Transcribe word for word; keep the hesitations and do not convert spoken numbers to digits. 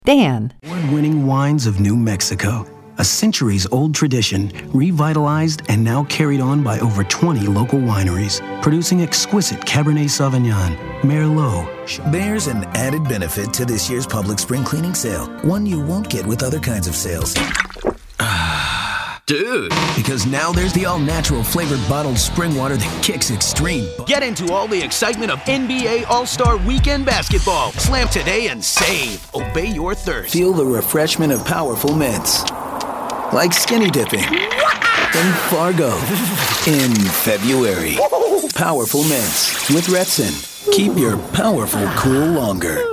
Dan. Award-winning wines of New Mexico. A centuries-old tradition, revitalized and now carried on by over twenty local wineries, producing exquisite Cabernet Sauvignon, Merlot. There's an added benefit to this year's public spring cleaning sale, one you won't get with other kinds of sales. Dude. Because now there's the all-natural flavored bottled spring water that kicks extreme. Get into all the excitement of N B A All-Star Weekend Basketball. Slam today and save. Obey your thirst. Feel the refreshment of powerful mints. Like skinny dipping in Fargo in February. Powerful mints with Retsin. Keep your powerful cool longer.